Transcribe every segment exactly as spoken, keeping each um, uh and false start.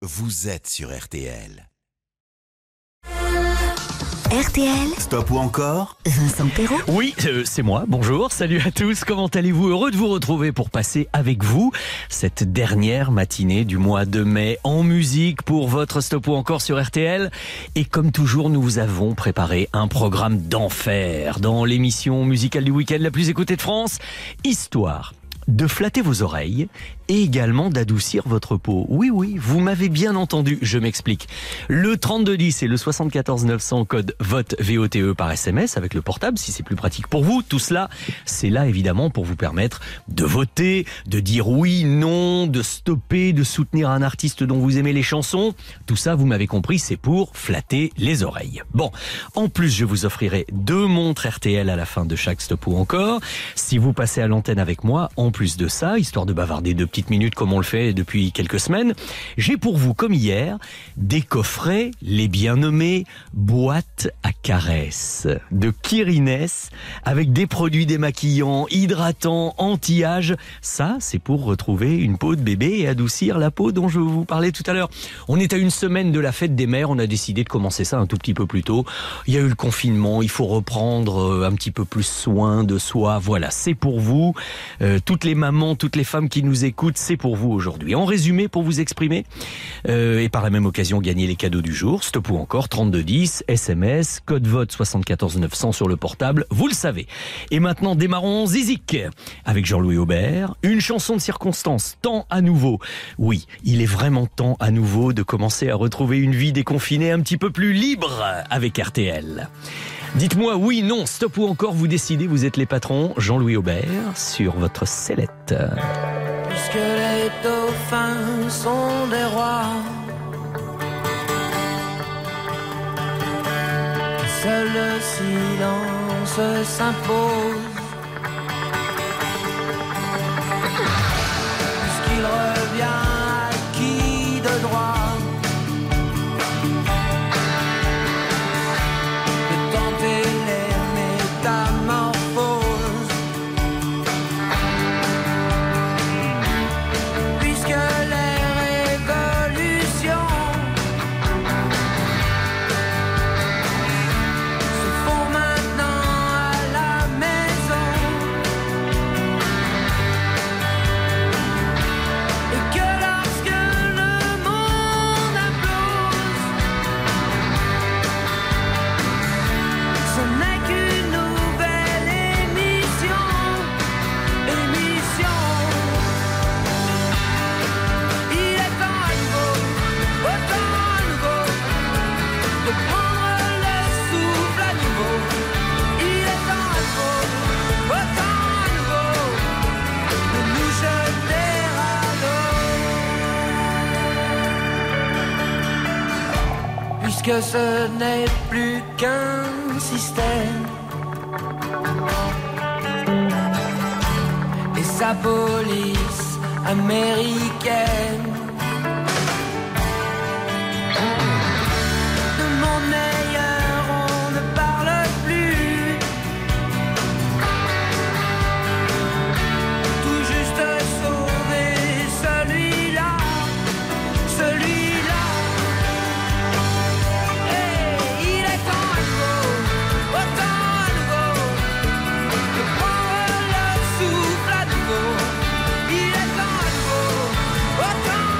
Vous êtes sur R T L. R T L. Stop ou encore Vincent Perrault. Oui, euh, c'est moi. Bonjour, salut à tous. Comment allez-vous? Heureux de vous retrouver pour passer avec vous cette dernière matinée du mois de mai en musique pour votre Stop ou encore sur R T L. Et comme toujours, nous vous avons préparé un programme d'enfer dans l'émission musicale du week-end la plus écoutée de France, histoire de flatter vos oreilles et également d'adoucir votre peau. Oui, oui, vous m'avez bien entendu, je m'explique. Le trente-deux dix et le soixante-quatorze neuf cents code vote V O T E par S M S avec le portable si c'est plus pratique pour vous. Tout cela, c'est là évidemment pour vous permettre de voter, de dire oui, non, de stopper, de soutenir un artiste dont vous aimez les chansons. Tout ça, vous m'avez compris, c'est pour flatter les oreilles. Bon, en plus, je vous offrirai deux montres R T L à la fin de chaque Stop ou encore. Si vous passez à l'antenne avec moi, en plus de ça, histoire de bavarder deux petites minutes comme on le fait depuis quelques semaines, j'ai pour vous, comme hier, des coffrets, les bien nommés boîtes à caresses de Kirines avec des produits démaquillants, hydratants, anti-âge. Ça, c'est pour retrouver une peau de bébé et adoucir la peau dont je vous parlais tout à l'heure. On est à une semaine de la fête des mères, on a décidé de commencer ça un tout petit peu plus tôt. Il y a eu le confinement, il faut reprendre un petit peu plus soin de soi. Voilà, c'est pour vous. Euh, toutes les mamans, toutes les femmes qui nous écoutent, c'est pour vous aujourd'hui. En résumé, pour vous exprimer, euh, et par la même occasion gagner les cadeaux du jour, Stop ou encore trente-deux dix, S M S, code vote soixante-quatorze neuf cents sur le portable, vous le savez. Et maintenant, démarrons Zizik avec Jean-Louis Aubert, une chanson de circonstance, temps à nouveau. Oui, il est vraiment temps à nouveau de commencer à retrouver une vie déconfinée un petit peu plus libre avec R T L. Dites-moi oui, non, stop ou encore, vous décidez, vous êtes les patrons. Jean-Louis Aubert sur votre sellette. Puisque les dauphins sont des rois, seul le silence s'impose. Puisqu'il revient acquis de droit que ce n'est plus qu'un système et sa police américaine. De monde meilleur on ne parle plus, tout juste sauver celui-là, celui-là. What time?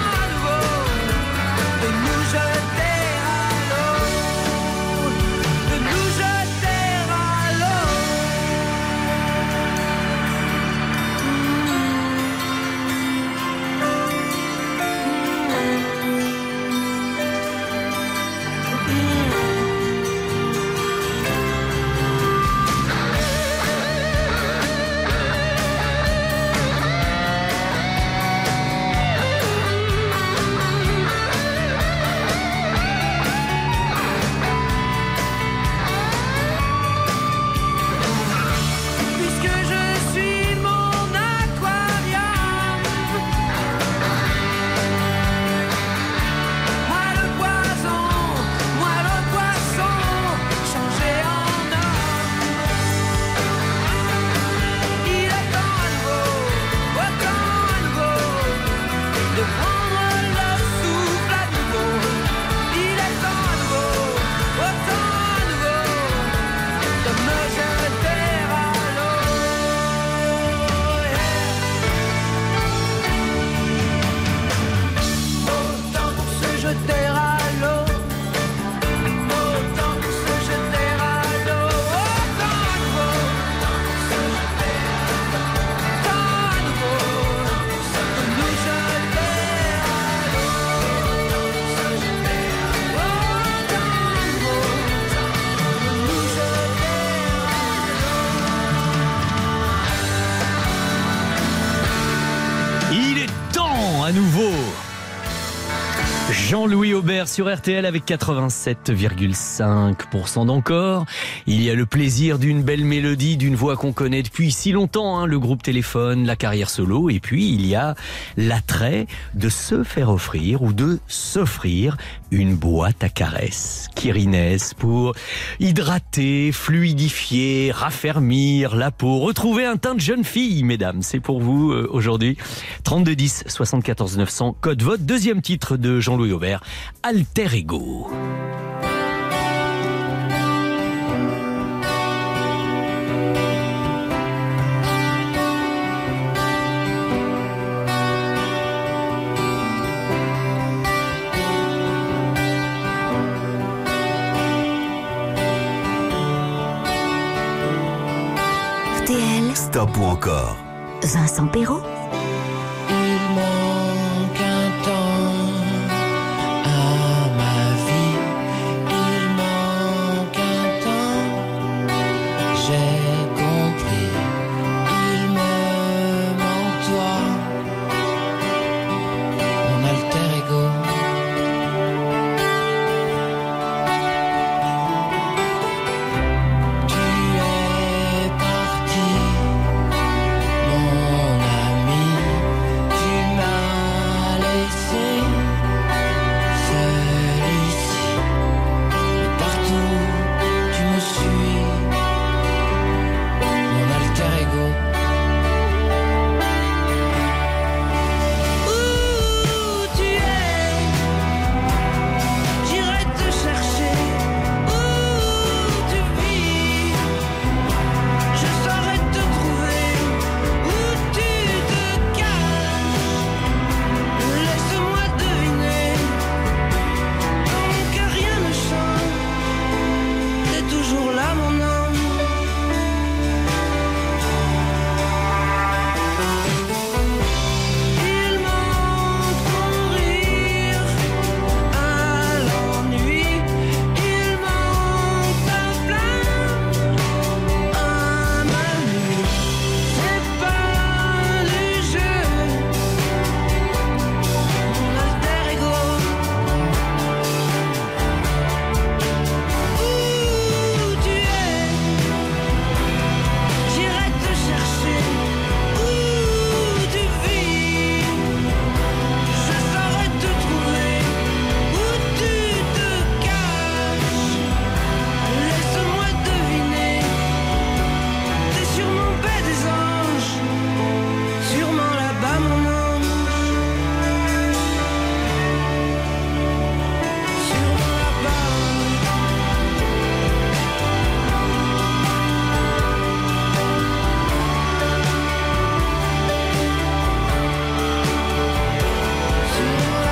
Jean-Louis Aubert sur R T L avec quatre-vingt-sept virgule cinq pour cent d'encore. Il y a le plaisir d'une belle mélodie, d'une voix qu'on connaît depuis si longtemps, hein, le groupe Téléphone, la carrière solo, et puis il y a l'attrait de se faire offrir ou de s'offrir une boîte à caresses Kirines pour hydrater, fluidifier, raffermir la peau, retrouver un teint de jeune fille, mesdames. C'est pour vous euh, aujourd'hui. trente-deux dix soixante-quatorze neuf cents, code vote. Deuxième titre de Jean-Louis Aubert, Alter Ego. R T L, Stop ou encore? Vincent Perrault. Il manque un temps à ma vie. Il manque un temps, j'ai compris. Il me manque toi, mon alter ego. Tu es parti, mon ami. Tu m'as laissé seul ici. Mais partout tu me suis, mon alter ego. Où tu es, j'irai te chercher. Où tu vis, je saurai te trouver. Où tu te caches, laisse-moi deviner. Donc rien ne change, t'es toujours là mon ange. Il manque ton rire à l'ennui. Il manque ta flamme à ma nuit. C'est pas du jeu, mon alter ego. Où tu es, j'irai te chercher. Où tu vis, je saurai te trouver. Où tu te caches, laisse-moi deviner. T'es sur mon bed des anges, sûrement là-bas mon ange. Sûrement là-bas. Sûrement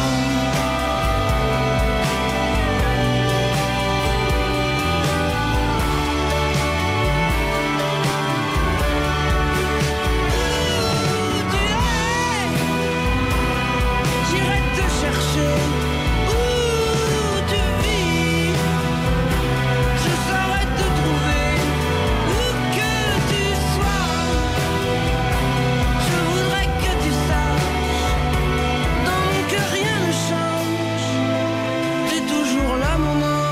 Où tu es, j'irai te chercher. Où tu vis, je saurai te trouver. Où que tu sois, je voudrais que tu saches. Donc rien ne change, t'es toujours là mon ange.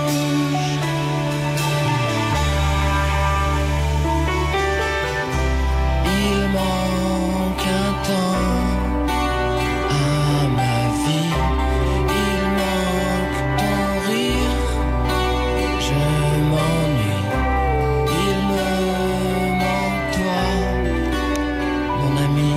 Il manque un temps à ma vie. Il manque ton rire, je m'ennuie. Il me manque toi, mon ami.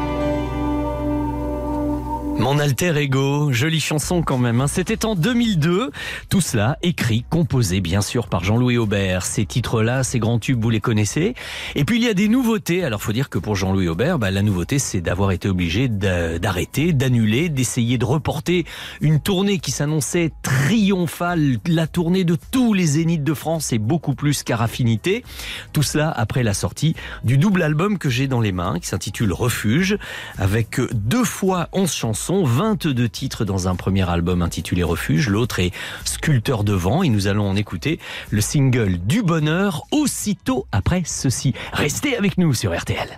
Mon alter ego, jolie chanson quand même, hein. C'était en deux mille deux. Tout cela écrit, composé bien sûr par Jean-Louis Aubert. Ces titres-là, ces grands tubes, vous les connaissez. Et puis il y a des nouveautés. Alors faut dire que pour Jean-Louis Aubert, bah, la nouveauté c'est d'avoir été obligé d'a- d'arrêter, d'annuler, d'essayer de reporter une tournée qui s'annonçait triomphale, la tournée de tous les zéniths de France et beaucoup plus qu'à Raffinité. Tout cela après la sortie du double album que j'ai dans les mains, qui s'intitule Refuge, avec deux fois onze chansons, vingt-deux titres dans un premier album intitulé Refuge. L'autre est Sculpteur de vent et nous allons en écouter le single Du bonheur aussitôt après ceci. Restez avec nous sur R T L.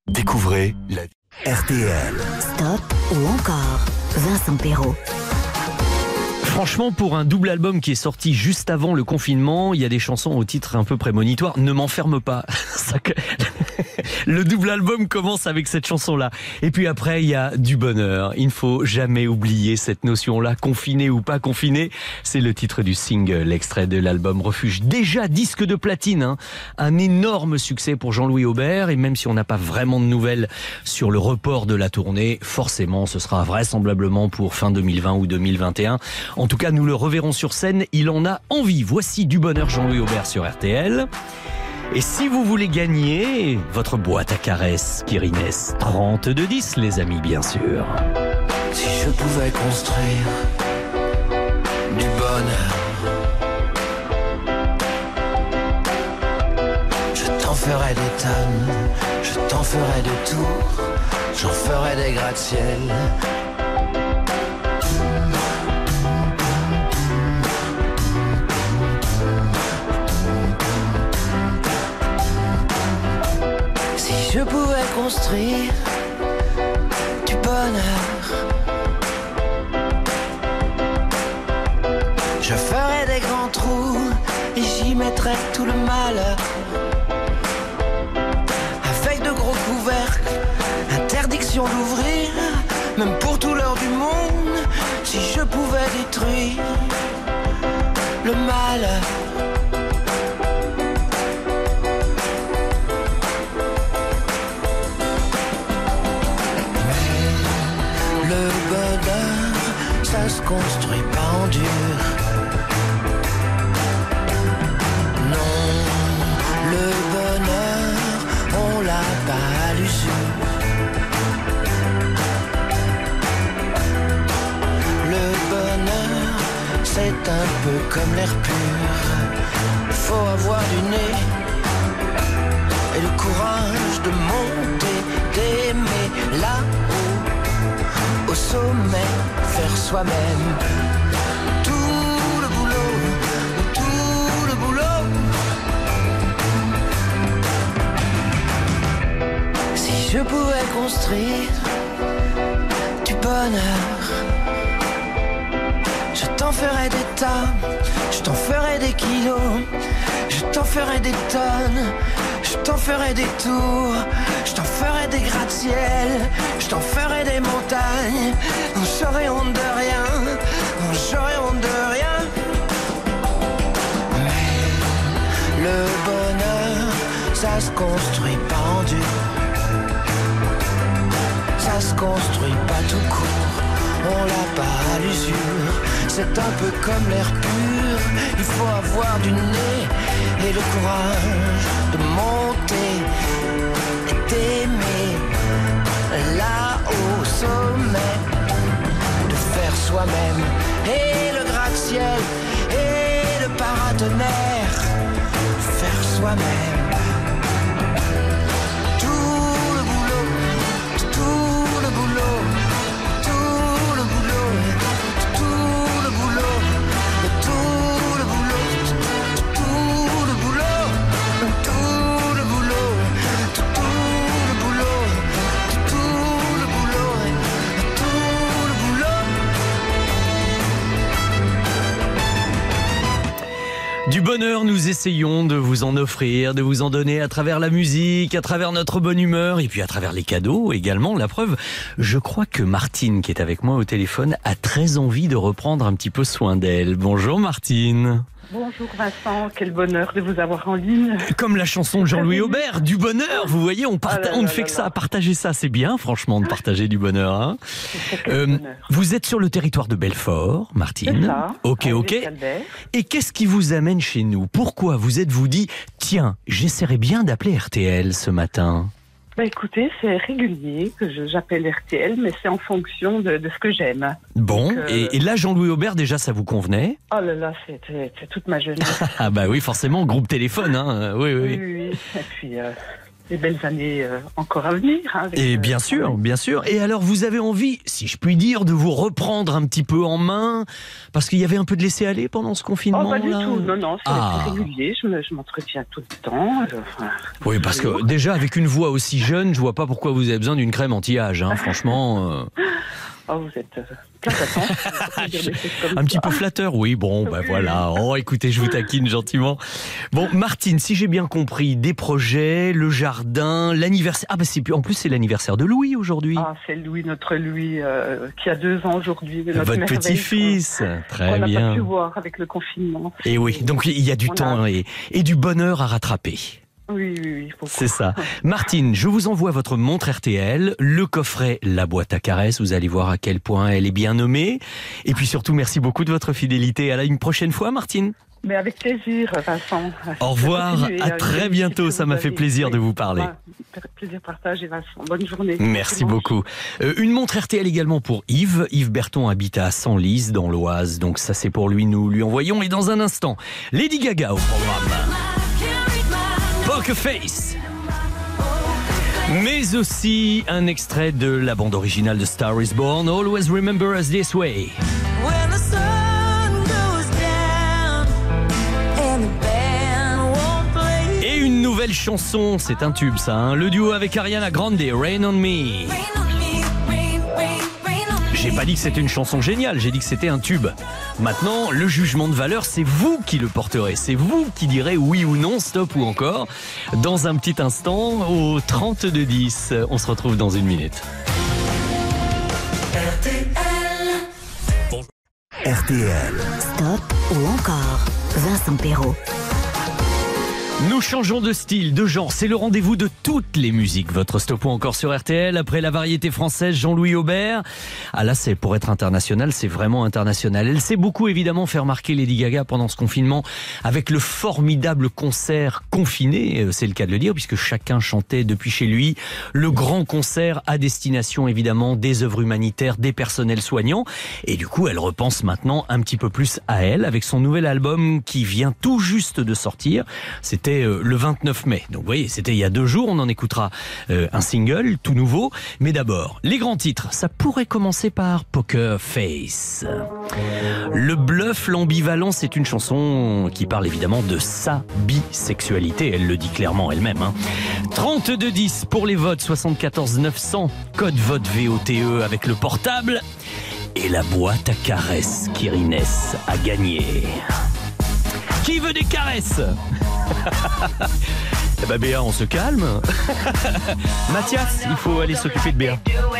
Découvrez la R T L. Stop ou encore Vincent Perrault. Franchement, pour un double album qui est sorti juste avant le confinement, il y a des chansons au titre un peu prémonitoire. Ne m'enferme pas. Le double album commence avec cette chanson-là. Et puis après, il y a du bonheur. Il ne faut jamais oublier cette notion-là. Confiné ou pas confiné, c'est le titre du single, extrait de l'album Refuge. Déjà disque de platine, hein. Un énorme succès pour Jean-Louis Aubert. Et même si on n'a pas vraiment de nouvelles sur le report de la tournée, forcément, ce sera vraisemblablement pour fin deux mille vingt ou deux mille vingt et un. En tout cas, nous le reverrons sur scène. Il en a envie. Voici du bonheur, Jean-Louis Aubert sur R T L. Et si vous voulez gagner votre boîte à caresses Kirines trente-deux dix, les amis, bien sûr. Si je pouvais construire du bonheur, je t'en ferais des tonnes, je t'en ferais des tours, j'en ferais des gratte-ciel. Je pouvais construire du bonheur, je ferais des grands trous et j'y mettrais tout le malheur. Avec de gros couvercles, interdiction d'ouvrir, même pour tout l'heure du monde. Si je pouvais détruire le malheur. Ça se construit pas en dur. Non, le bonheur, on l'a pas à l'usure. Le bonheur, c'est un peu comme l'air pur. Faut avoir du nez et le courage de monter, d'aimer là-haut, au sommet. Faire soi-même tout le boulot, tout le boulot. Si je pouvais construire du bonheur, je t'en ferais des tas, je t'en ferais des kilos, je t'en ferais des tonnes, je t'en ferais des tours, je t'en ferais des gratte-ciel, je t'en ferais des montagnes. On serait honte de rien, on serait honte de rien. Mais le bonheur, ça se construit pas en dur. Ça se construit pas tout court, on l'a pas à l'usure. C'est un peu comme l'air pur, il faut avoir du nez et le courage de monter et d'aimer là au sommet, de faire soi-même et le gratte-ciel et le paratonnerre, faire soi-même. Tout le boulot, tout le boulot, tout le boulot, tout le boulot, tout le boulot, tout le boulot, tout le boulot, tout le boulot, tout le boulot, tout le boulot. Du bonheur, nous essayons de vous en offrir, de vous en donner à travers la musique, à travers notre bonne humeur et puis à travers les cadeaux également. La preuve, je crois que Martine, qui est avec moi au téléphone, a très envie de reprendre un petit peu soin d'elle. Bonjour Martine. Bonjour Vincent, quel bonheur de vous avoir en ligne. Comme la chanson de Jean-Louis Aubert, du bonheur, vous voyez, on, parta- Ah là on ne là fait là que ça, là. partager ça, c'est bien franchement de partager du bonheur. Hein. Quel Euh, bonheur. vous êtes sur le territoire de Belfort, Martine. C'est ça. Ok, à ok. Villecalvaire. Et qu'est-ce qui vous amène chez nous? Pourquoi vous êtes-vous dit, tiens, j'essaierai bien d'appeler R T L ce matin? Bah écoutez, c'est régulier que je- j'appelle R T L, mais c'est en fonction de, de ce que j'aime. Bon, Donc, euh, et, et là, Jean-Louis Aubert, déjà, ça vous convenait? Oh là là, c'était c'est toute ma jeunesse. Ah bah oui, forcément, groupe téléphone, hein. Oui, oui, oui, oui. oui, oui. Et puis, euh, des belles années euh, encore à venir. Hein, avec, Et bien euh, sûr, bien sûr. Et alors, vous avez envie, si je puis dire, de vous reprendre un petit peu en main, parce qu'il y avait un peu de laisser-aller pendant ce confinement. Oh, pas du là. tout. Non, non, c'est Ah. régulier. Je, me, je m'entretiens tout le temps. euh, enfin, Oui, parce que déjà, avec une voix aussi jeune, je vois pas pourquoi vous avez besoin d'une crème anti-âge. Hein, franchement, euh, oh, vous êtes euh, plein d'attentes. un petit peu flatteur. Oui, bon, bah voilà. Oh, écoutez, je vous taquine gentiment. Bon, Martine, si j'ai bien compris, des projets, le jardin, l'anniversaire. Ah, bah c'est en plus c'est l'anniversaire de Louis aujourd'hui. Ah, c'est Louis, notre Louis, euh, qui a deux ans aujourd'hui. Notre Votre merveille, petit-fils. Très qu'on n'a bien. pas pu voir avec le confinement. Et oui, donc il y a du On a- temps et, et du bonheur à rattraper. Oui, oui, oui. Beaucoup. C'est ça. Martine, je vous envoie votre montre R T L, le coffret La boîte à caresses. Vous allez voir à quel point elle est bien nommée. Et puis surtout, merci beaucoup de votre fidélité. À la une prochaine fois, Martine. Mais avec plaisir, Vincent. Au revoir, Continuez, à euh, très je- bientôt. je Ça vous m'a fait avais- plaisir de oui. vous parler. Ouais, plaisir partagé, Vincent. Bonne journée. Merci Dimanche. beaucoup. Euh, une montre R T L également pour Yves. Yves Berton habite à Senlis, dans l'Oise. Donc ça, c'est pour lui. Nous lui envoyons. Et dans un instant, Lady Gaga au programme. Poker Face. Mais aussi un extrait de la bande originale de Star is Born, Always Remember Us This Way. When the sun goes down and the band won't play. Et une nouvelle chanson, c'est un tube ça, hein, le duo avec Ariana Grande, Rain on Me. Rain on me, rain, rain, rain on me. J'ai pas dit que c'était une chanson géniale, j'ai dit que c'était un tube. Maintenant, le jugement de valeur, c'est vous qui le porterez. C'est vous qui direz oui ou non, stop ou encore. Dans un petit instant, au trente-deux dix. On se retrouve dans une minute. R T L. Stop ou encore Vincent Perrault. Nous changeons de style, de genre. C'est le rendez-vous de toutes les musiques. Votre stop ou encore sur R T L. Après la variété française, Jean-Louis Aubert. Ah là, c'est pour être international, c'est vraiment international. Elle s'est beaucoup évidemment fait remarquer Lady Gaga pendant ce confinement avec le formidable concert confiné. C'est le cas de le dire puisque chacun chantait depuis chez lui. Le grand concert à destination évidemment des œuvres humanitaires, des personnels soignants. Et du coup, elle repense maintenant un petit peu plus à elle avec son nouvel album qui vient tout juste de sortir. C'était le vingt-neuf mai. Donc vous voyez, c'était il y a deux jours. On en écoutera euh, un single tout nouveau. Mais d'abord, les grands titres. Ça pourrait commencer par Poker Face. Le bluff, l'ambivalence, c'est une chanson qui parle évidemment de sa bisexualité. Elle le dit clairement elle-même. Hein. trente-deux dix pour les votes, soixante-quatorze neuf cents. Code vote V O T E avec le portable. Et la boîte à caresses qu'Irines a gagnée. Qui veut des caresses? Eh ben Béa, on se calme. Mathias, il faut aller s'occuper de Béa.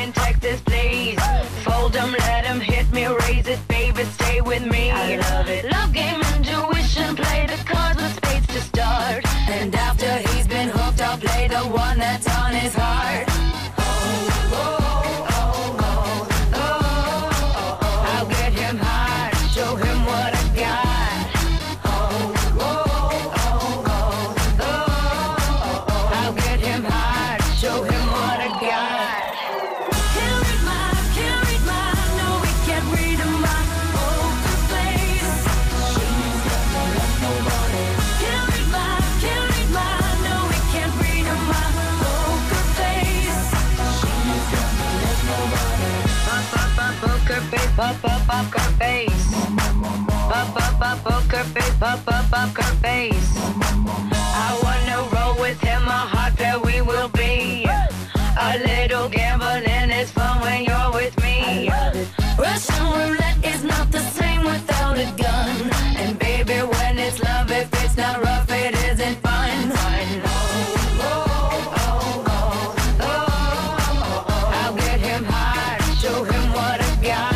Pop up poker face. Pop up up poker face. Pop up poker face. I wanna roll with him, a hot pair we will be. A little gambling is fun when you're with me. Russian roulette is not the same without a gun. And baby, when it's love, if it's not rough, it isn't fun. Fun. Oh, oh, oh, oh, oh. I'll get him hot, show him what I got.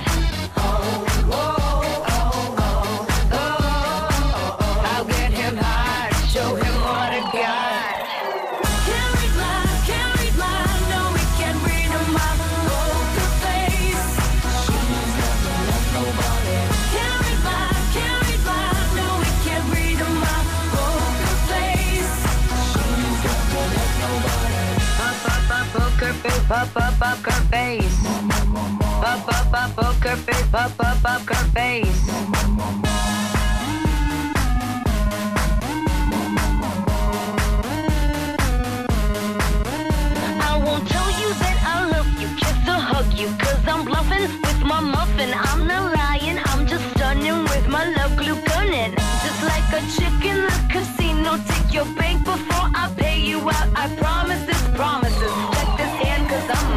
Pop up poker face. Pop up up poker face. Pop up poker face.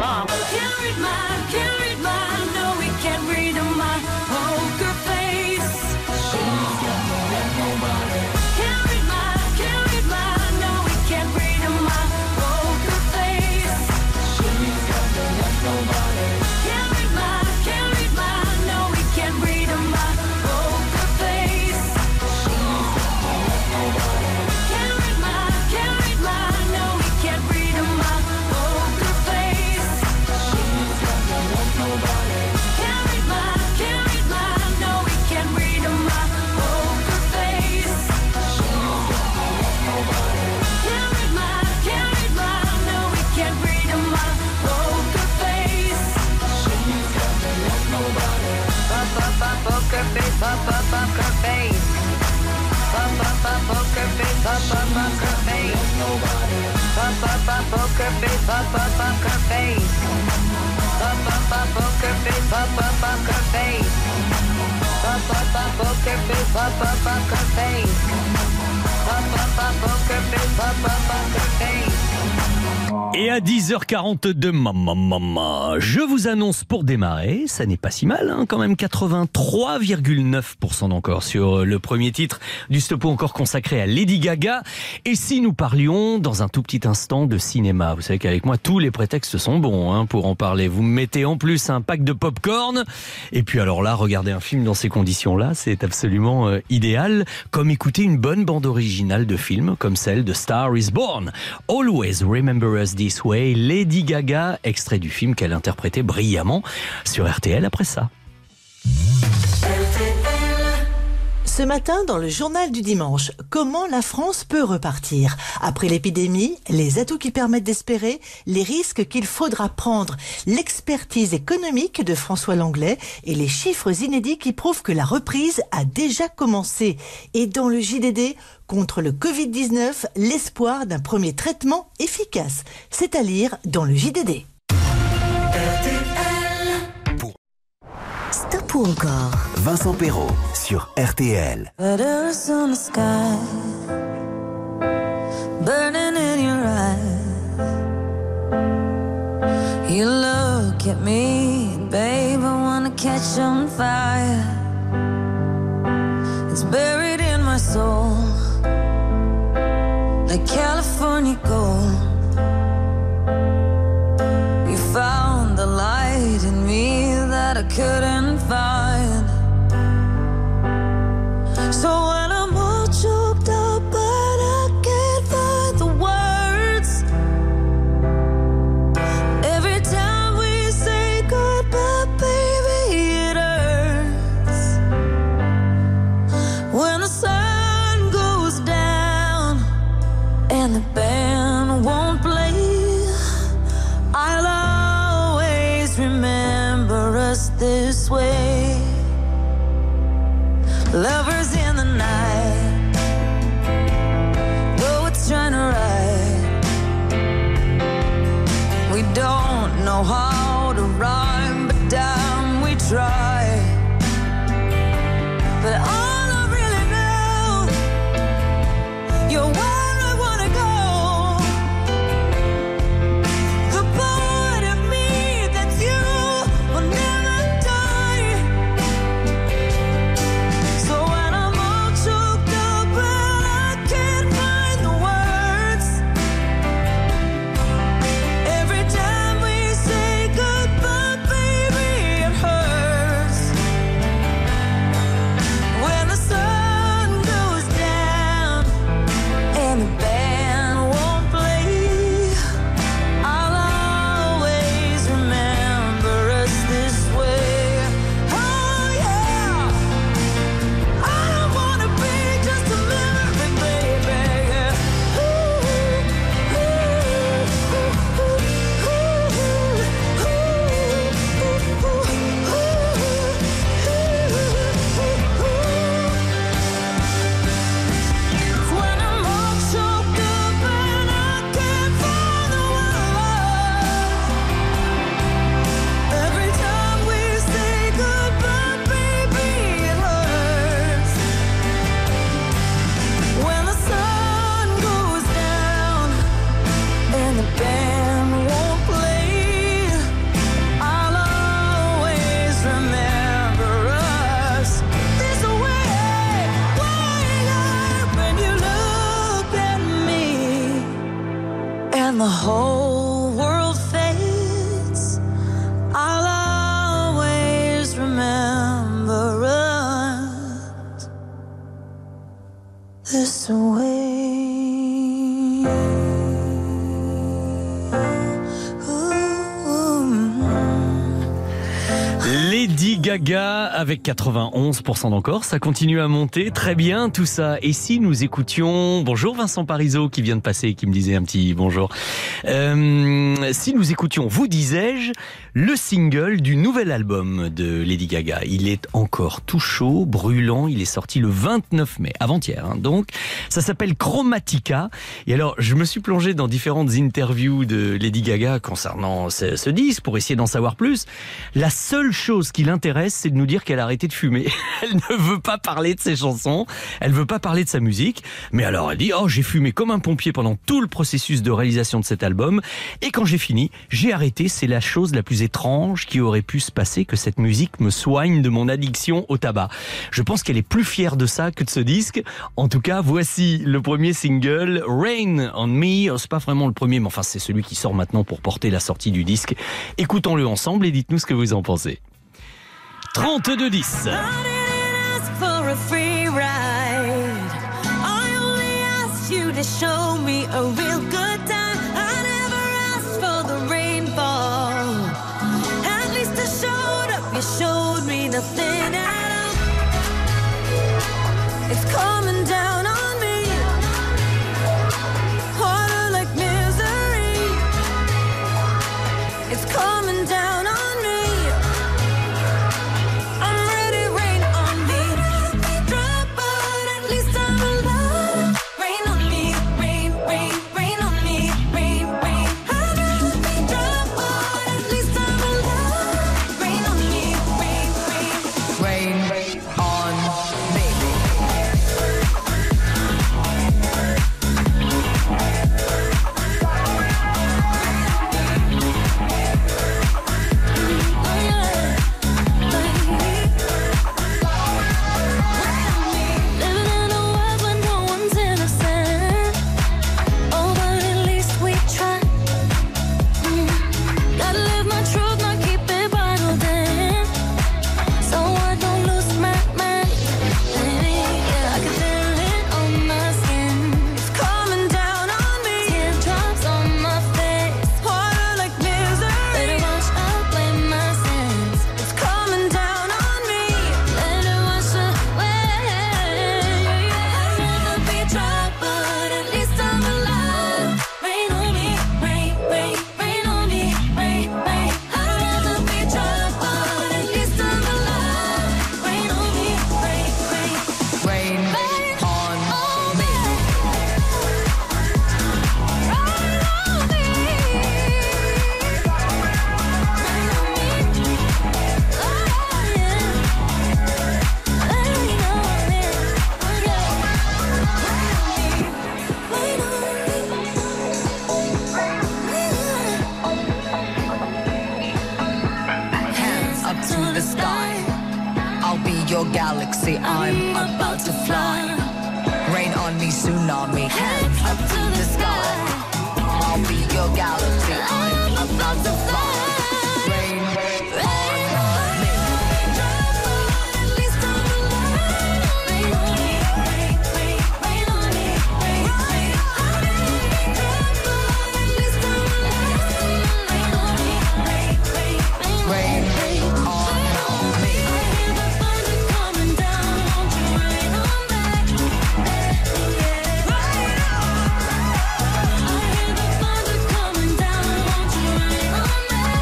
mom. Can't read mine, can't read mine. No, we can't read my poker face. She's got no love, nobody. Can't read mine, can't read mine. No, we can't read my poker face. She's got no love, nobody. Can't read mine, can't read mine. No, we can't read my poker face. She's got no love, nobody. Can't read mine, can't read mine. No, we can't read my poker face. She's got no love, nobody. Can't read mine, can't read mine. No, we can't read my poker face. She's got no love, nobody. Can't read mine, can't read mine. No, we can't read my poker face. She's got no love, nobody. Pop, pop, pop, poker face, pop, pop, poker face. Pop, pop, pop, poker face, pop, pop, poker face. Pop, pop, pop, poker face, pop, pop, poker face. Pop, pop, pop, poker face, pop, pop, poker face. Pop, pop, pop, poker face, pop, pop, poker face. Pop, pop, pop, poker face, pop, pop, poker face. Et à dix heures quarante-deux, maman, maman, je vous annonce pour démarrer, ça n'est pas si mal, hein, quand même quatre-vingt-trois virgule neuf pour cent d'encore sur le premier titre du Stop ou encore consacré à Lady Gaga. Et si nous parlions dans un tout petit instant de cinéma, vous savez qu'avec moi tous les prétextes sont bons hein, pour en parler. Vous me mettez en plus un pack de popcorn et puis alors là, regarder un film dans ces conditions-là, c'est absolument euh, idéal, comme écouter une bonne bande originale de film comme celle de Star is Born. Always Remember Us This Way, Lady Gaga, extrait du film qu'elle interprétait brillamment sur R T L après ça. Ce matin, dans le journal du dimanche, comment la France peut repartir? Après l'épidémie, les atouts qui permettent d'espérer, les risques qu'il faudra prendre, l'expertise économique de François Langlais et les chiffres inédits qui prouvent que la reprise a déjà commencé. Et dans le J D D, contre le covid dix-neuf, l'espoir d'un premier traitement efficace. C'est à lire dans le J D D. Stop ou encore? Vincent Perrault sur R T L. Letters on the sky, burning in your eyes. You look at me, babe, I wanna catch on fire. It's buried in my soul, like California gold. You found the light in me that I couldn't find. So when I'm all choked up but I can't find the words, every time we say goodbye, baby, it hurts. When the sun goes down and the band won't play, I'll always remember us this way. Lovers in the night, though it's trying to ride. We don't know how to rhyme, but damn, we try. But all I really know, you're where I wanna go. The part of me that's you will never die. So when I'm all choked up and I can't find the words, every time we say goodbye, baby, it hurts. When Lady Gaga avec quatre-vingt-onze pour cent d'encore, ça continue à monter, très bien tout ça. Et si nous écoutions, bonjour Vincent Parisot qui vient de passer et qui me disait un petit bonjour. Euh, si nous écoutions, vous disais-je, le single du nouvel album de Lady Gaga. Il est encore tout chaud, brûlant, il est sorti le vingt-neuf mai, avant-hier hein, donc. Ça s'appelle Chromatica. Et alors, je me suis plongé dans différentes interviews de Lady Gaga concernant ce, ce disque pour essayer d'en savoir plus. La seule chose qui l'intéresse, c'est de nous dire qu'elle a arrêté de fumer. Elle ne veut pas parler de ses chansons, elle veut pas parler de sa musique. Mais alors, elle dit, oh, j'ai fumé comme un pompier pendant tout le processus de réalisation de cet album. Et quand j'ai fini, j'ai arrêté. C'est la chose la plus étrange qui aurait pu se passer, que cette musique me soigne de mon addiction au tabac. Je pense qu'elle est plus fière de ça que de ce disque. En tout cas, voici le premier single, Rain on Me. C'est pas vraiment le premier, mais enfin, c'est celui qui sort maintenant pour porter la sortie du disque. Écoutons-le ensemble et dites-nous ce que vous en pensez. trente-deux dix. You showed me nothing at all. It's coming down on me, harder like misery. It's coming down on me. I'm ready, rain on me. Drop, but at least I'm alive. Rain on me, rain, rain, rain on me, rain, rain. I'd rather be drop, but at least I'm alive. Rain on me. Rain on me. Living in a world where no one's innocent. Oh, but at least we try. Mm. Gotta live my truth, not keep it bottled in. So I don't lose my mind. Yeah, I can feel it on my skin. It's coming down on me. Teardrops on my face, harder like misery. Let it wash away my sins. It's coming down on me. Let it wash away. I'd rather be dry, but at least I'm alive. Rain on me, rain, rain, rain on me, rain, rain. I'd rather be dry, but at least I'm alive. Rain on me, rain, rain, rain on me. Hands up to the sky. I'll be your galaxy. I'm about to fly. Rain on me, tsunami. Hands up to the sky. I'll be your galaxy. I'm about to fly. Rain, rain on me. At least I'm alive. Rain on me, rain, rain, rain on me, rain, rain. At least I'm alive. Rain on me, rain, rain, rain, Rain on me. I hear the thunder coming down. Won't you rain on me? Yeah. I hear the thunder coming down. Won't you rain on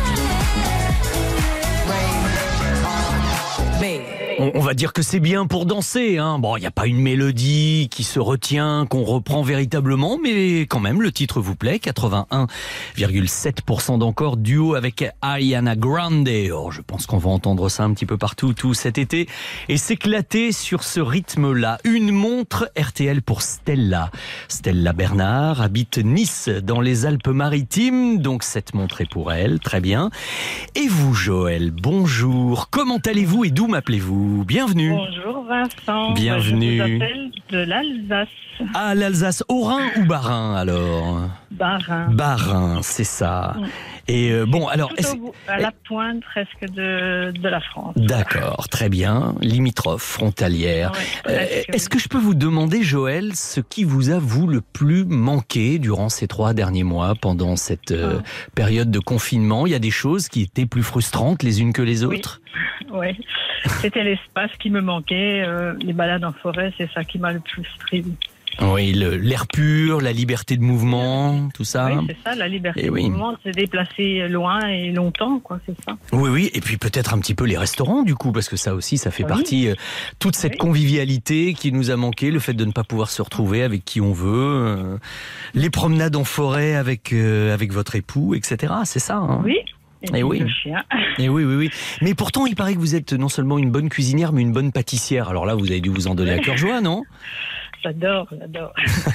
me? Rain on me. On, on va dire que c'est bien pour danser, hein. Bon, il n'y a pas une mélodie qui se retient, qu'on reprend véritablement, mais quand même, le titre vous plaît. quatre-vingt-un virgule sept pour cent d'encore, duo avec Ariana Grande. Oh, je pense qu'on va entendre ça un petit peu partout tout cet été et s'éclater sur ce rythme-là. Une montre R T L pour Stella. Stella Bernard habite Nice, dans les Alpes-Maritimes, donc cette montre est pour elle, très bien. Et vous, Joël, bonjour. Comment allez-vous et d'où m'appelez-vous ? Bienvenue. Bonjour Vincent. Bienvenue. Je vous appelle de l'Alsace. Ah, l'Alsace, Haut-Rhin ou Bas-Rhin alors ? Bas-Rhin. Bas-Rhin, c'est ça. Et euh, bon, alors... Tout est-ce- au bout, à la pointe presque de, de la France. D'accord, très bien. Limitrophe, frontalière. Ouais, Euh, presque, Est-ce que je peux vous demander, Joël, ce qui vous a, vous, le plus manqué durant ces trois derniers mois, pendant cette euh, Ah. période de confinement? Il y a des choses qui étaient plus frustrantes les unes que les Oui. autres? Oui, c'était l'espace qui me manquait. euh, les balades en forêt, c'est ça qui m'a le plus pris. Oui, le- l'air pur, la liberté de mouvement, tout ça. Oui, c'est ça, la liberté Eh de oui. mouvement, se déplacer loin et longtemps, quoi, c'est ça. Oui, oui, et puis peut-être un petit peu les restaurants, du coup, parce que ça aussi, ça fait Oui. partie, euh, toute cette Oui. convivialité qui nous a manqué, le fait de ne pas pouvoir se retrouver avec qui on veut, euh, les promenades en forêt avec, euh, avec votre époux, et cetera. C'est ça, hein? Oui. Et, Eh puis oui. le chien. Et oui, oui, oui. Mais pourtant, il paraît que vous êtes non seulement une bonne cuisinière, mais une bonne pâtissière. Alors là, vous avez dû vous en donner à cœur joie, non? J'adore, j'adore.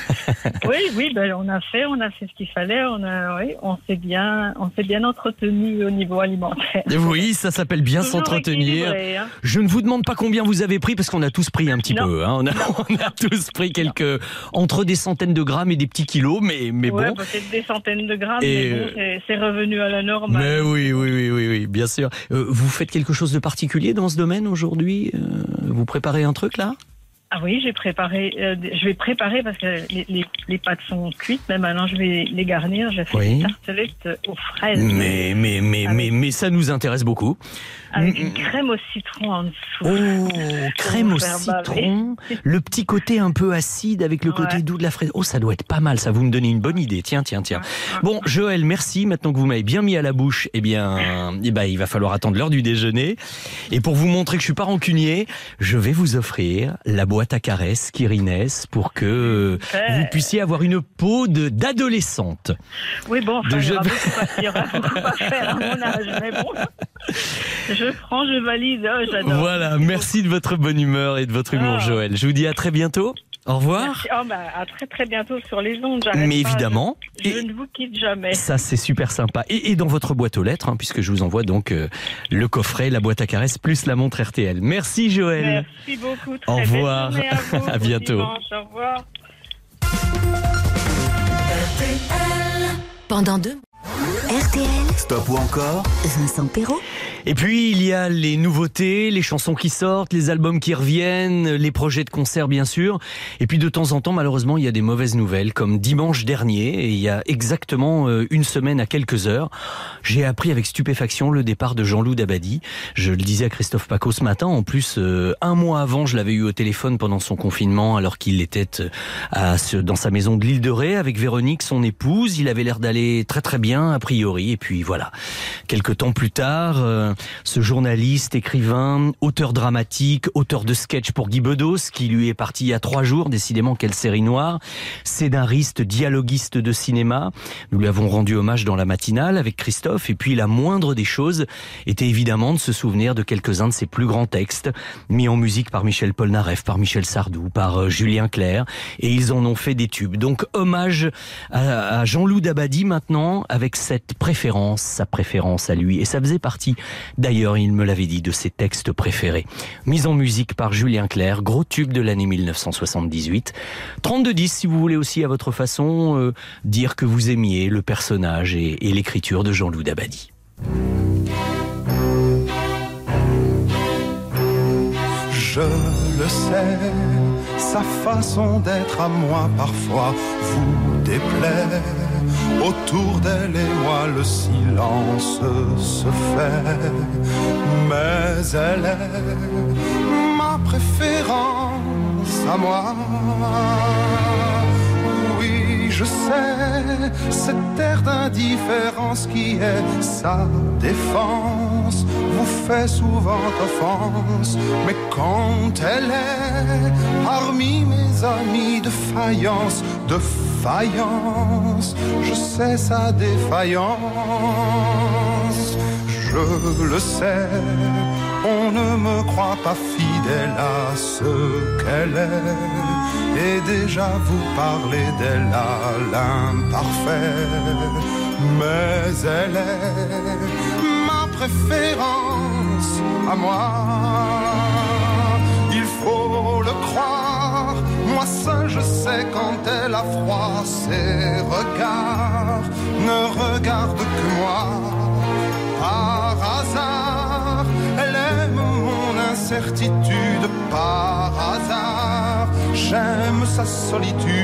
oui, oui, ben, on a fait, on a fait ce qu'il fallait. On a, oui, on s'est bien, on s'est bien entretenu au niveau alimentaire. Et oui, ça s'appelle bien Toujours s'entretenir. équilibré, hein. Je ne vous demande pas combien vous avez pris, parce qu'on a tous pris un petit Non. peu. Hein. On, a, on a tous pris quelques... entre des centaines de grammes et des petits kilos, mais, mais Ouais, bon... peut-être des centaines de grammes, Et mais bon, euh, c'est- c'est revenu à la norme. Mais oui, oui, oui, oui, oui, bien sûr. Euh, vous faites quelque chose de particulier dans ce domaine aujourd'hui? Euh, Vous préparez un truc là? Ah oui, j'ai préparé. euh, je vais préparer parce que les, les, les pâtes sont cuites, mais maintenant je vais les garnir. J'ai fait Oui. des tartelettes aux fraises Mais, mais, mais, Avec- mais, mais ça nous intéresse beaucoup. avec Mm, une mm. crème au citron en dessous. Oh, crème au faire citron, le petit côté un peu acide avec le côté Ouais. doux de la fraise. Oh, ça doit être pas mal, ça vous me donnez une bonne idée. Tiens, tiens, tiens. Bon, Joël, merci. Maintenant que vous m'avez bien mis à la bouche, eh bien, eh ben, il va falloir attendre l'heure du déjeuner. Et pour vous montrer que je suis pas rancunier, je vais vous offrir la boîte à caresses Kirines pour que Super. vous puissiez avoir une peau de d'adolescente. Oui, bon, enfin, de il y aura jeune- beaucoup à- il y aura beaucoup à faire à mon âge, mais bon. Je prends, je valide, oh, j'adore. Voilà, merci de votre bonne humeur et de votre humour, Ah. Joël. Je vous dis à très bientôt. Au revoir. Merci. Oh, bah, à très très bientôt sur les ondes. j'arrête Mais pas, évidemment. Je, je Et- ne vous quitte jamais. Ça, c'est super sympa. Et, et dans votre boîte aux lettres, hein, puisque je vous envoie donc euh, le coffret, la boîte à caresses, plus la montre R T L. Merci Joël. Merci beaucoup. Très Au belle revoir. journée à vous. À Au bientôt. dimanche. Au revoir. Pendant deux R T L, Stop ou encore? Vincent Perrault. Et puis, il y a les nouveautés, les chansons qui sortent, les albums qui reviennent, les projets de concert, bien sûr. Et puis, de temps en temps, malheureusement, il y a des mauvaises nouvelles, comme dimanche dernier, et il y a exactement euh, une semaine à quelques heures, j'ai appris avec stupéfaction le départ de Jean-Loup Dabadi. Je le disais à Christophe Paco ce matin. En plus, euh, un mois avant, je l'avais eu au téléphone pendant son confinement, alors qu'il était euh, à, ce- dans sa maison de l'île de Ré avec Véronique, son épouse. Il avait l'air d'aller très très bien, a priori. Et puis voilà, quelques temps plus tard, euh, ce journaliste, écrivain, auteur dramatique, auteur de sketch pour Guy Bedos, qui lui est parti il y a trois jours, décidément quelle série noire, scénariste, dialoguiste de cinéma. Nous lui avons rendu hommage dans la matinale avec Christophe. Et puis la moindre des choses était évidemment de se souvenir de quelques-uns de ses plus grands textes, mis en musique par Michel Polnareff, par Michel Sardou, par euh, Julien Clerc. Et ils en ont fait des tubes. Donc hommage à, à Jean-Loup Dabadi maintenant, avec cette préférence, sa préférence à lui. Et ça faisait partie, d'ailleurs, il me l'avait dit, de ses textes préférés. Mis en musique par Julien Clerc, gros tube de l'année mille neuf cent soixante-dix-huit. trente-deux dix, si vous voulez aussi à votre façon euh, dire que vous aimiez le personnage et, et l'écriture de Jean-Loup Dabadi. Je le sais, sa façon d'être à moi parfois vous déplaît. Autour d'elle et moi le silence se fait. Mais elle est ma préférence à moi. Oui, je sais, cette air d'indifférence qui est sa défense vous fait souvent offense. Mais quand elle est parmi mes amis de faïence, de faïence, je sais sa défaillance. Je le sais, on ne me croit pas fidèle à ce qu'elle est. Et déjà vous parlez d'elle à l'imparfait. Mais elle est ma préférence à moi. Il faut le croire, moi seul je sais quand elle a froid. Ses regards ne regarde que moi. Par hasard, elle aime mon incertitude. Par hasard, j'aime sa solitude.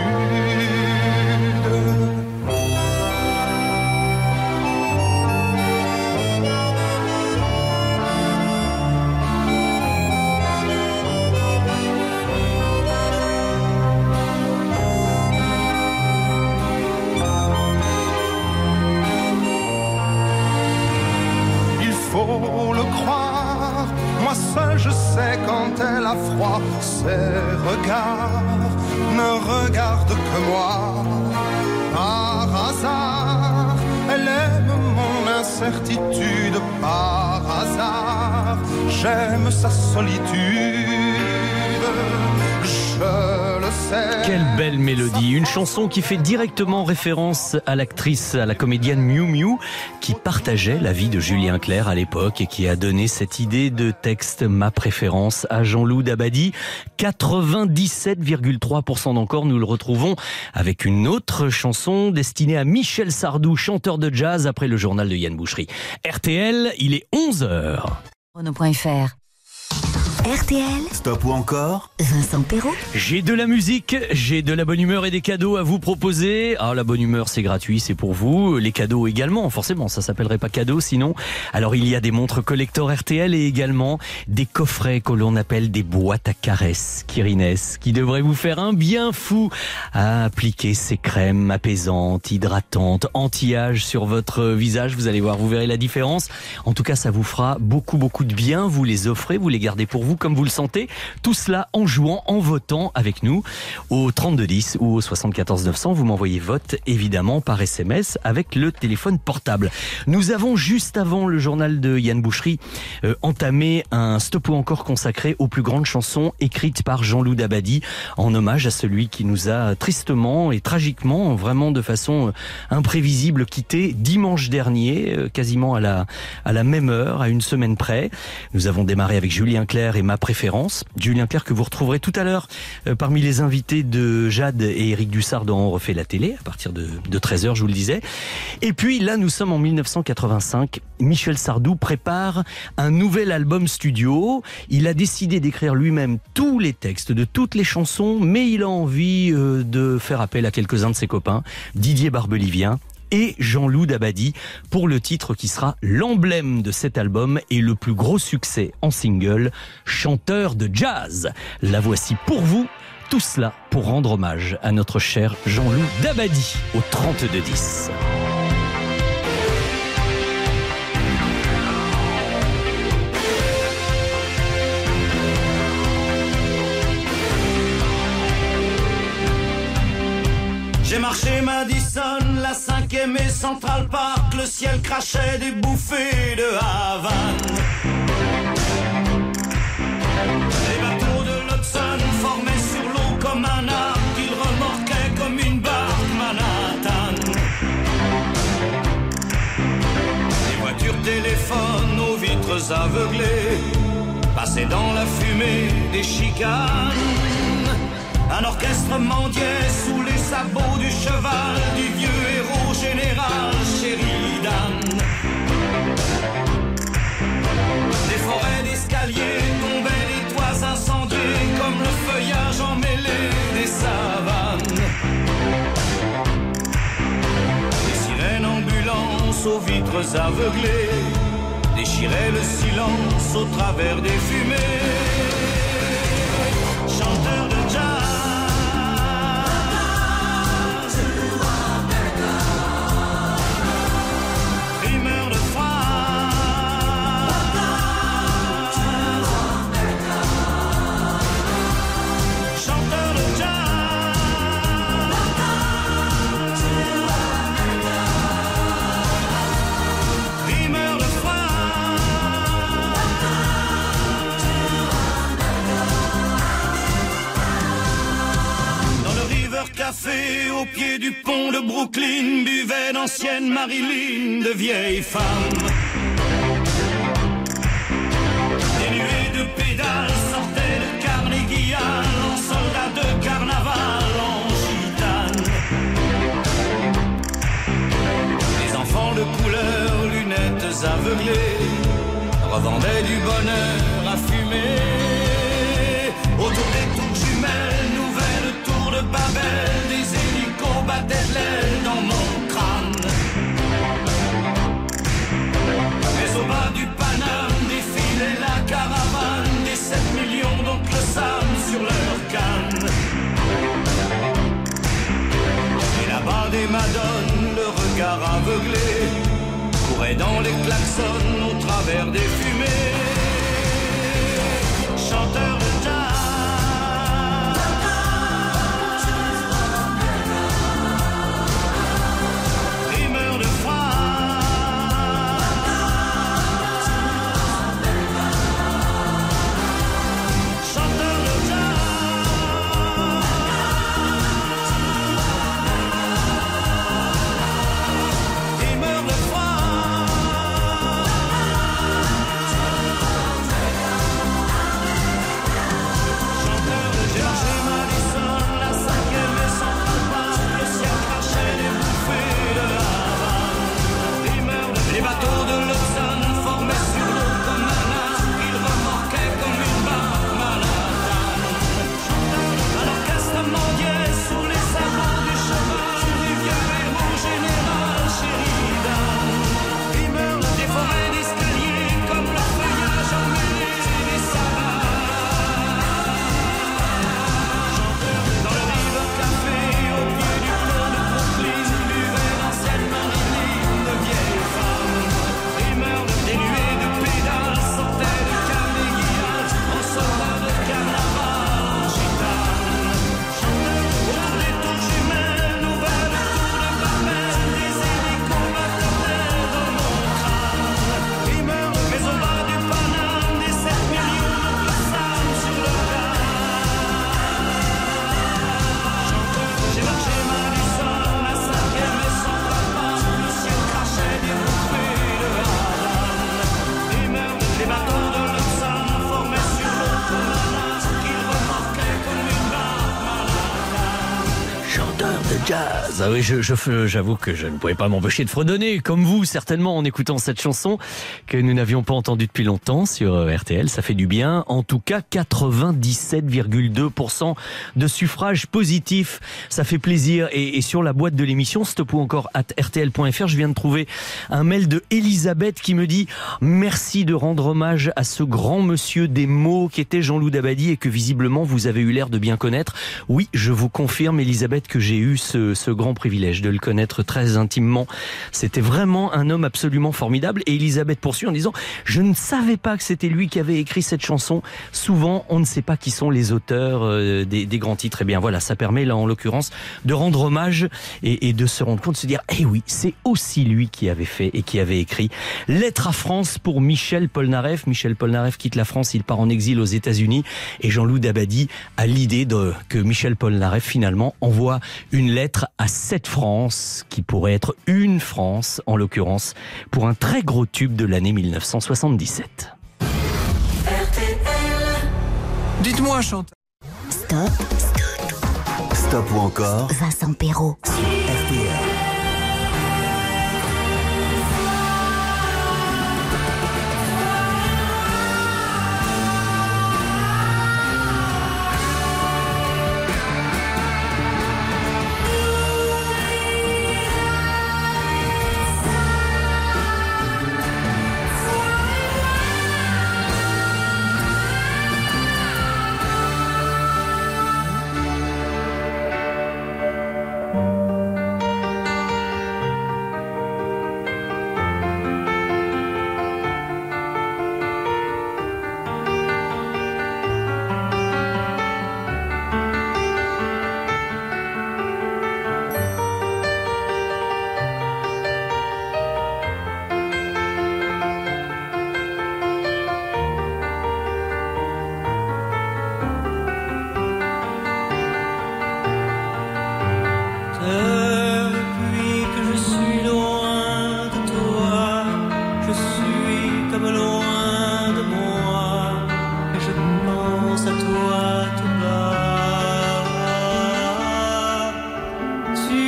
Faut le croire, moi seul je sais quand elle a froid. Ses regards ne regardent que moi. Par hasard, elle aime mon incertitude. Par hasard, j'aime sa solitude. Je le sais. Quelle belle mélodie, une chanson qui fait directement référence à l'actrice, à la comédienne Miu Miu, qui partageait la vie de Julien Clerc à l'époque et qui a donné cette idée de texte Ma préférence à Jean-Loup Dabadi. quatre-vingt-dix-sept virgule trois pour cent d'encore, nous le retrouvons avec une autre chanson destinée à Michel Sardou, chanteur de jazz, après le journal de Yann Boucherie. R T L, il est onze heures. Renaud point F R. R T L. Stop ou encore? Vincent Perrault. J'ai de la musique, j'ai de la bonne humeur et des cadeaux à vous proposer. Ah, la bonne humeur, c'est gratuit, c'est pour vous. Les cadeaux également, forcément, ça s'appellerait pas cadeau sinon. Alors, il y a des montres collector R T L et également des coffrets que l'on appelle des boîtes à caresses Kirines, qui devraient vous faire un bien fou à appliquer ces crèmes apaisantes, hydratantes, anti-âge sur votre visage. Vous allez voir, vous verrez la différence. En tout cas, ça vous fera beaucoup, beaucoup de bien. Vous les offrez, vous les gardez pour vous comme vous le sentez. Tout cela en jouant, en votant avec nous au trente-deux dix ou au soixante-quatorze neuf cents. Vous m'envoyez vote évidemment par S M S avec le téléphone portable. Nous avons juste avant le journal de Yann Boucherie euh, entamé un stop ou encore consacré aux plus grandes chansons écrites par Jean-Loup Dabadi en hommage à celui qui nous a tristement et tragiquement, vraiment de façon imprévisible, quitté dimanche dernier, euh, quasiment à la, à la même heure, à une semaine près. Nous avons démarré avec Julien Clerc et Ma préférence. Julien Clerc que vous retrouverez tout à l'heure euh, parmi les invités de Jade et Éric Dussard dans On refait la télé à partir de, de treize heures, je vous le disais. Et puis là, nous sommes en mille neuf cent quatre-vingt-cinq. Michel Sardou prépare un nouvel album studio. Il a décidé d'écrire lui-même tous les textes de toutes les chansons, mais il a envie euh, de faire appel à quelques-uns de ses copains, Didier Barbelivien et Jean-Loup Dabadi, pour le titre qui sera l'emblème de cet album et le plus gros succès en single, Chanteur de jazz. La voici pour vous, tout cela pour rendre hommage à notre cher Jean-Loup Dabadi au trente-deux dix. J'ai marché Madison, la cinquième et Central Park, le ciel crachait des bouffées de Havane. Les bateaux de l'Hudson formaient sur l'eau comme un arc, ils remorquaient comme une barque Manhattan. Les voitures téléphones aux vitres aveuglées passaient dans la fumée des chicanes. Un orchestre mendiait sous les sabots du cheval du vieux héros général Sheridan. Des forêts d'escaliers tombaient les toits incendiés comme le feuillage emmêlé des savanes. Des sirènes ambulances aux vitres aveuglées déchiraient le silence au travers des fumées. Chanteur de jazz, café au pied du pont de Brooklyn buvaient d'anciennes Marilyn, de vieilles femmes. Des nuées de pédales sortaient de Carnegie Hall en soldats de carnaval en gitane. revendait du bonheur à fumer. Autour des tours jumelles, nouvelle tour de Babel, des hélicos battaient de l'aile dans mon crâne. Mais au bas du Paname défilait la caravane des sept millions d'oncles Sam sur leur canne. Et là-bas des madones, le regard aveuglé, couraient dans les klaxons au travers des fumées. Chanteurs de jazz, rimeurs de phrases, chanteurs de jazz, rimeurs de phrases. J'ai marché Madison, la cinquième et Central Park, le ciel crachait des bouffées de Havane. Rimeurs de- Les bateaux de l'Hudson formaient sur l'eau comme un âne, ils remorquaient comme une barque Manhattan. Un orchestre mendiait sous les sabots du chemin du vieux héros général Sheridan. Rimeurs de- des forêts d'escalier comme leur feuillage emmêlé des savanes. Dans le River Café, au pied du pont de Brooklyn, buvait l'ancienne Marilyn, de vieilles femmes. Rimeurs de- dénués de pédales, sortaient de cam des guillages, en soldats de carnaval, en gitane. Autour des tours jumelles, nouvelle tour de Babel, des hélicos battaient dans mon crâne. Rimeurs, mais au bas du Paname, des sept millions de Sam sur le canne. J'ai marché Madison, la cinquième et Central Park, le ciel crachait des bouffées de Havane. Rimeurs, les bateaux de l'Hudson formaient sur l'eau comme un âne, qu'ils remorquaient comme une barque Manhattan. Chanteur de jazz. Ah oui, je, je- j'avoue que je ne pouvais pas m'empêcher de fredonner, comme vous, certainement, en écoutant cette chanson que nous n'avions pas entendue depuis longtemps sur euh, R T L. Ça fait du bien. En tout cas, quatre-vingt-dix-sept virgule deux pour cent de suffrages positifs. Ça fait plaisir. Et, et sur la boîte de l'émission, stop ou encore at r t l point f r, je viens de trouver un mail de Elisabeth qui me dit « Merci de rendre hommage à ce grand monsieur des mots qui était Jean-Loup Dabadi et que visiblement vous avez eu l'air de bien connaître. » Oui, je vous confirme, Elisabeth, que j'ai eu ce, ce grand privilège de le connaître très intimement. C'était vraiment un homme absolument formidable. Et Elisabeth poursuit en disant « Je ne savais pas que c'était lui qui avait écrit cette chanson. Souvent, on ne sait pas qui sont les auteurs euh, des, des grands titres. » Et bien voilà, ça permet là en l'occurrence de rendre hommage et, et de se rendre compte, de se dire « Eh oui, c'est aussi lui qui avait fait et qui avait écrit Lettre à France pour Michel Polnareff. » Michel Polnareff quitte la France, il part en exil aux États-Unis et Jean-Loup Dabadi a l'idée de, que Michel Polnareff finalement envoie une lettre à cette France qui pourrait être une France en l'occurrence pour un très gros tube de l'année mille neuf cent soixante-dix-sept. Dites-moi, Chantal. Stop, Stop ou encore Vincent Perrault. R T L.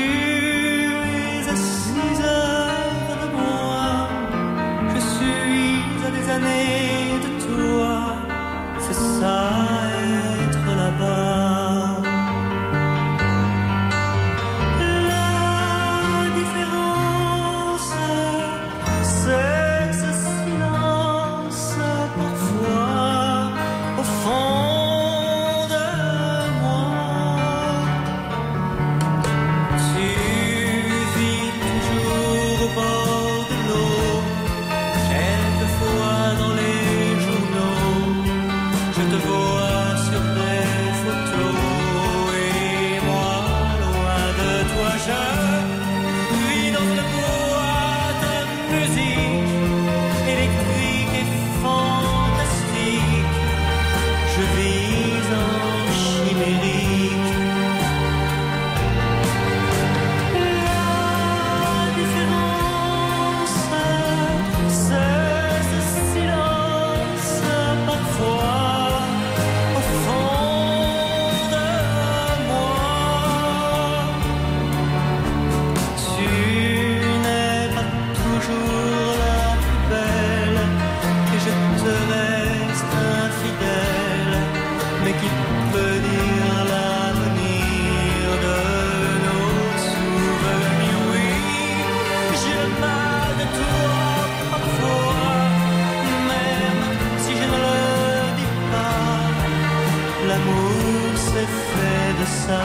suis m'aimer de toi, c'est ça être là-bas. La différence, c'est ce silence parfois au fond de moi. Tu vis toujours au bord de l'eau, quelquefois dans les journaux, je te vois sur les photos, et moi loin de toi je vis dans une boîte de musique électrique et fantastique, je vis en chimérique. La différence, c'est ce silence parfois au fond de moi. Tu n'es pas toujours la plus belle, et je te reste infidèle, mais qui peut dire l'avenir de nos souvenirs? Oui, j'ai le mal de toi parfois, même si je ne le dis pas, l'amour c'est fait de ça.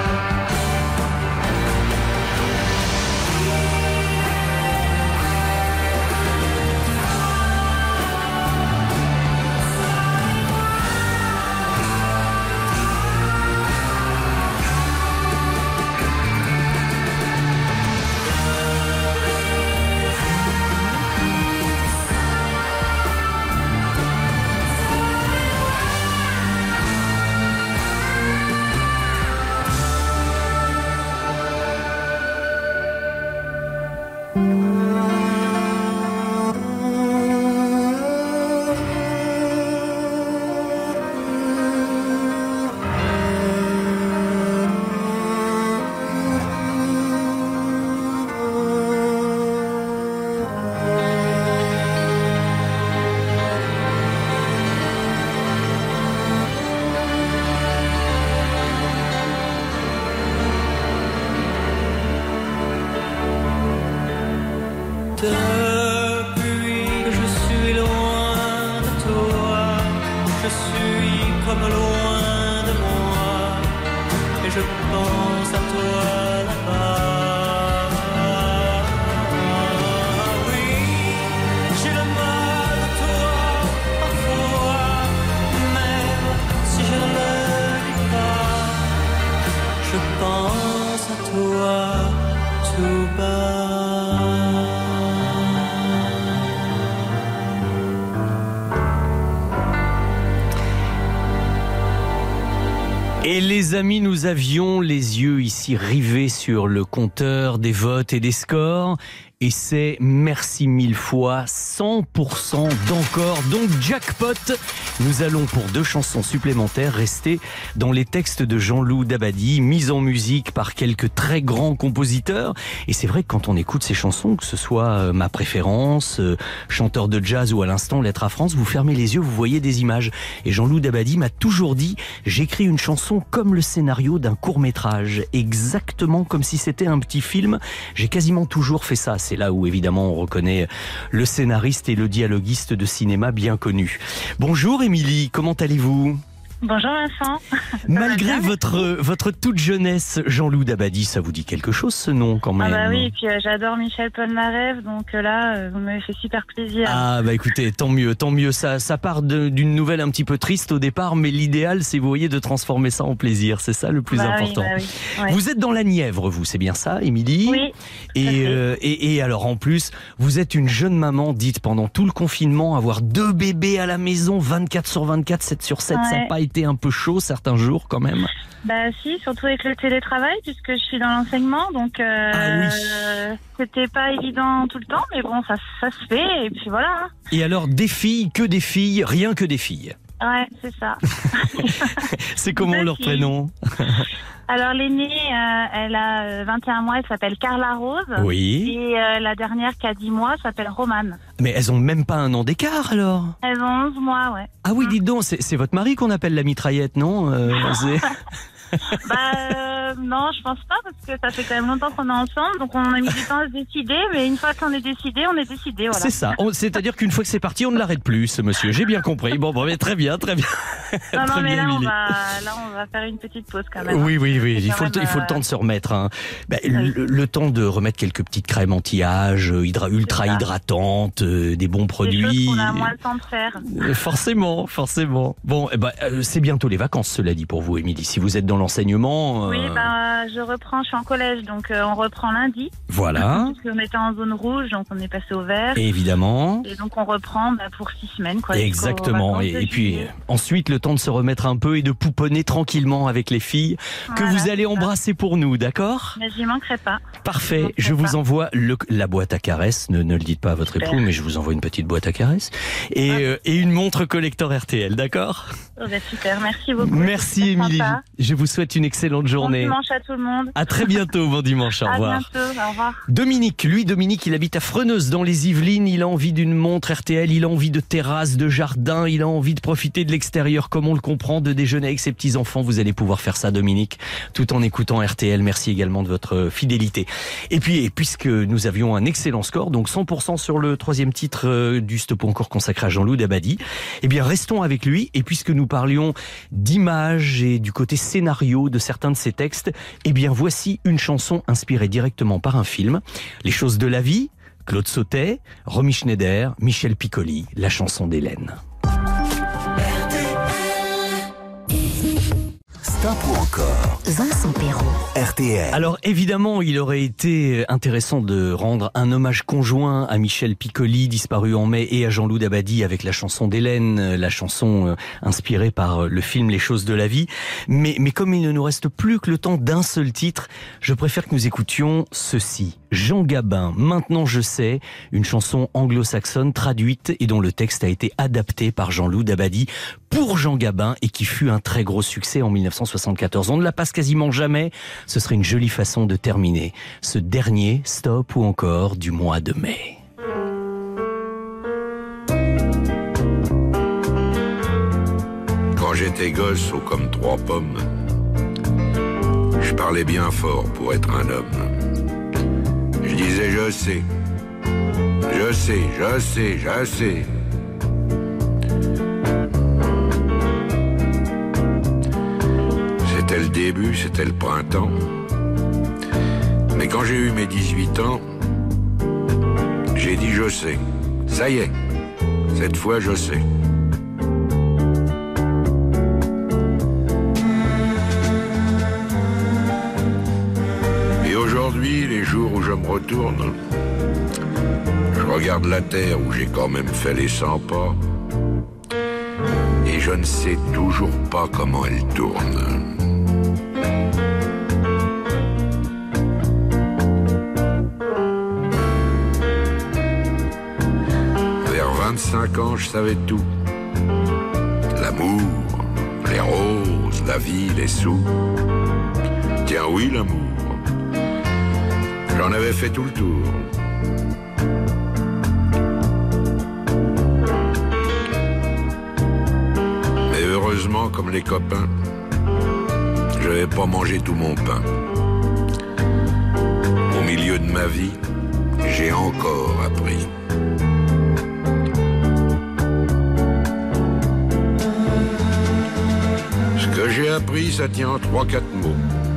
Depuis que je suis loin de toi, je suis comme loin de moi, et je pense à toi là-bas. Oui, j'ai le mal de toi parfois, même si je ne le dis pas, je pense à toi tout bas. Et les amis, nous avions les yeux ici rivés sur le compteur des votes et des scores. Et c'est merci mille fois cent pour cent d'encore. Donc jackpot, nous allons pour deux chansons supplémentaires rester dans les textes de Jean-Loup Dabadi, mis en musique par quelques très grands compositeurs. Et c'est vrai que quand on écoute ces chansons, que ce soit Ma préférence, Chanteur de jazz ou à l'instant Lettre à France, vous fermez les yeux, vous voyez des images. Et Jean-Loup Dabadi m'a toujours dit, j'écris une chanson comme le scénario d'un court-métrage, exactement comme si c'était un petit film. J'ai quasiment toujours fait ça. C'est là où évidemment on reconnaît le scénariste et le dialoguiste de cinéma bien connu. Bonjour Émilie, comment allez-vous ? Bonjour Vincent. Malgré votre, votre toute jeunesse, Jean-Loup Dabadi, ça vous dit quelque chose ce nom quand même ? Ah bah oui, et puis euh, j'adore Michel Polnareff, donc euh, là, euh, vous m'avez fait super plaisir. Ah bah écoutez, tant mieux, tant mieux. Ça, ça part de, d'une nouvelle un petit peu triste au départ, mais l'idéal c'est, vous voyez, de transformer ça en plaisir. C'est ça le plus bah important. Oui, bah oui. Ouais. Vous êtes dans la Nièvre, vous, c'est bien ça, Émilie ? Oui. Et, euh, et, et alors en plus, vous êtes une jeune maman, dites, pendant tout le confinement, avoir deux bébés à la maison, vingt-quatre sur vingt-quatre, sept sur sept, ouais. Ça n'a pas été un peu chaud certains jours quand même ? Bah si, surtout avec le télétravail, puisque je suis dans l'enseignement, donc euh, ah oui. C'était pas évident tout le temps, mais bon, ça, ça se fait, et puis voilà. Et alors, des filles, que des filles, rien que des filles ? Ouais, c'est ça. C'est comment Deux leur filles. prénom? Alors l'aînée, euh, elle a euh, vingt et un mois, elle s'appelle Carla Rose. Oui. Et euh, la dernière qui a dix mois s'appelle Romane. Mais elles ont même pas un an d'écart alors? Elles ont onze mois, ouais. Ah oui, dites donc, c'est c'est votre mari qu'on appelle la mitraillette, non? Euh, c'est- Bah euh, non, je pense pas parce que ça fait quand même longtemps qu'on est ensemble, donc on a mis du temps à se décider, mais une fois qu'on est décidé, on est décidé, voilà. C'est ça. On- C'est-à-dire qu'une fois que c'est parti, on ne l'arrête plus, ce monsieur. J'ai bien compris. Bon, bon, mais très bien, très bien. Non, non, Très mais bien, là on, Émilie. va, là, on va faire une petite pause quand même. Oui, oui, oui. C'est Il quand faut, le, même, il faut le euh, temps de se remettre. Hein. Ben, le, le temps de remettre quelques petites crèmes anti-âge, euh, hydra- ultra ça. hydratantes, euh, des bons Des produits. choses qu'on a moins le temps de faire. Euh, Forcément, forcément. Bon, eh ben, euh, c'est bientôt les vacances, cela dit, pour vous, Émilie. Si vous êtes dans l'enseignement. euh, Oui, bah, je reprends, je suis en collège, donc euh, on reprend lundi. Voilà. Parce qu'on était en zone rouge, donc on est passé au vert. Évidemment. Et donc on reprend bah, pour six semaines. Quoi, jusqu'aux Exactement. vacances Et, de et puis juillet. euh, ensuite, le temps de se remettre un peu et de pouponner tranquillement avec les filles que Voilà, vous allez c'est ça. embrasser pour nous, d'accord? Mais j'y manquerai pas. Parfait. Je vous envoie le, la boîte à caresses. Ne, ne le dites pas à votre Super. époux, mais je vous envoie une petite boîte à caresses et, euh, et une montre collector R T L, d'accord? Oh, bah, super, merci beaucoup. Merci, C'est Émilie. sympa. Je vous souhaite une excellente Bon journée. dimanche à tout le monde. À très bientôt. Bon dimanche. Au À revoir. bientôt. Au revoir. Dominique, lui, Dominique, il habite à Freneuse dans les Yvelines. Il a envie d'une montre R T L, il a envie de terrasse, de jardin, il a envie de profiter de l'extérieur comme on le comprend, de déjeuner avec ses petits-enfants. Vous allez pouvoir faire ça, Dominique, tout en écoutant R T L. Merci également de votre fidélité. Et puis, et puisque nous avions un excellent score, donc cent pour cent sur le troisième titre euh, du Stop ou encore consacré à Jean-Loup Dabadi, eh bien, restons avec lui. Et puisque nous parlions d'images et du côté scénario de certains de ses textes, eh bien, voici une chanson inspirée directement par un film, Les choses de la vie, Claude Sautet, Romy Schneider, Michel Piccoli, la chanson d'Hélène. Stop ou encore? Vincent Perrault. R T L. Alors évidemment, il aurait été intéressant de rendre un hommage conjoint à Michel Piccoli, disparu en mai, et à Jean-Loup Dabadi avec la chanson d'Hélène, la chanson inspirée par le film Les choses de la vie. Mais, mais comme il ne nous reste plus que le temps d'un seul titre, je préfère que nous écoutions ceci. Jean Gabin, Maintenant je sais, une chanson anglo-saxonne traduite et dont le texte a été adapté par Jean-Loup Dabadi pour Jean Gabin et qui fut un très gros succès en mille neuf cent soixante-quatorze. On ne la passe quasiment jamais. Ce serait une jolie façon de terminer ce dernier Stop ou encore du mois de mai. Quand j'étais gosse, haut comme trois pommes, je parlais bien fort pour être un homme. Je disais je sais, je sais, je sais, je sais. C'était le début, c'était le printemps. Mais quand j'ai eu mes dix-huit ans, j'ai dit je sais. Ça y est, cette fois je sais. Et aujourd'hui, les jours où je me retourne, je regarde la terre où j'ai quand même fait les cent pas. Et je ne sais toujours pas comment elle tourne. Vers vingt-cinq ans, je savais tout. L'amour, les roses, la vie, les sous. Tiens oui, l'amour. J'en avais fait tout le tour. Mais heureusement, comme les copains, je n'avais pas mangé tout mon pain. Au milieu de ma vie, j'ai encore appris. Ce que j'ai appris, ça tient en trois, quatre mots.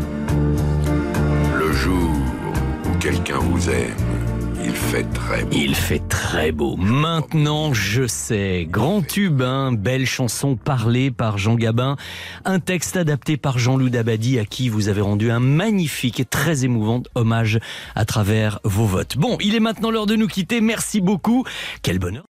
Le jour où quelqu'un vous aime, il fait très beau. Il fait très beau. Maintenant, je sais. Grand tube, hein, belle chanson parlée par Jean Gabin. Un texte adapté par Jean-Loup Dabadi à qui vous avez rendu un magnifique et très émouvant hommage à travers vos votes. Bon, il est maintenant l'heure de nous quitter. Merci beaucoup. Quel bonheur.